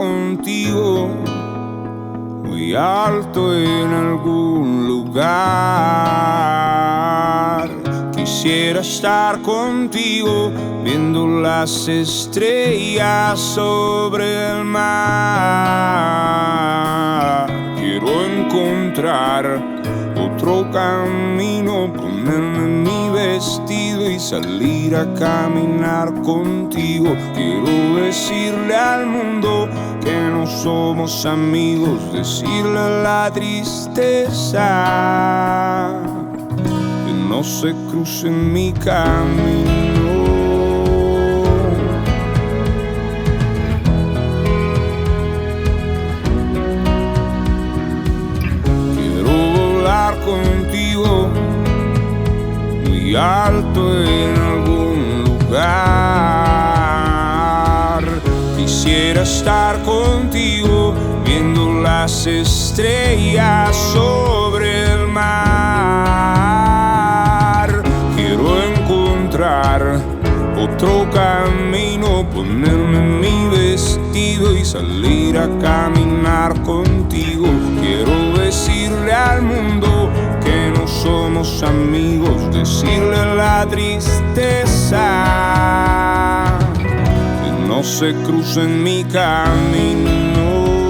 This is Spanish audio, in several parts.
contigo, muy alto en algún lugar. Quisiera estar contigo, viendo las estrellas sobre el mar. Quiero encontrar otro camino, ponerme mi vestido y salir a caminar contigo. Quiero decirle al mundo que no somos amigos, decirle a la tristeza que no se cruce en mi camino. Contigo, muy alto en algún lugar. Quisiera estar contigo, viendo las estrellas sobre el mar. Quiero encontrar otro camino, ponerme mi vestido y salir a caminar contigo. Quiero decirle al mundo que no somos amigos, decirle a la tristeza que no se cruce en mi camino.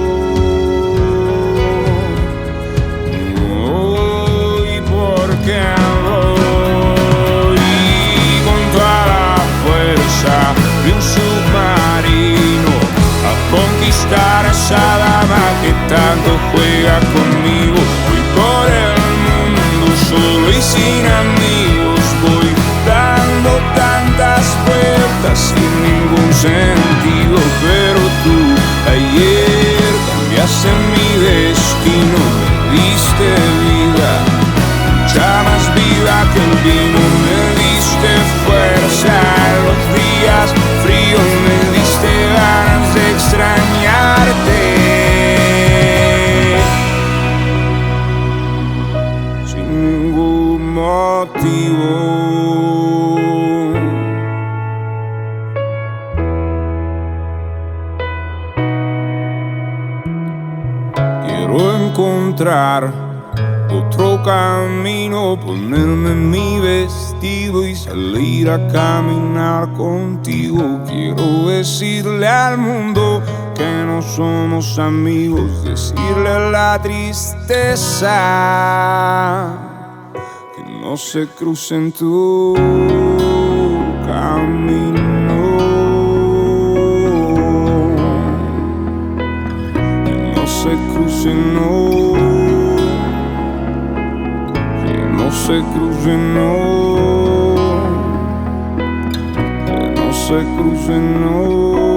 Y porque voy con toda la fuerza de un submarino a conquistar a esa dama que tanto juega conmigo. Voy por el mundo solo y sin amigos, voy dando tantas vueltas sin ningún sentido. Pero tú ayer cambiaste mi destino, me diste vida, mucha más vida que el vino. Me diste fuerza en los días fríos, me diste ganas de extrañarte sin ningún motivo. Quiero encontrar otro camino, ponerme mi vestido y salir a caminar contigo. Quiero decirle al mundo que no somos amigos, decirle a la tristeza que no se cruce en tu camino, que no se cruce, no. No se cruce, no, que no se cruce, no.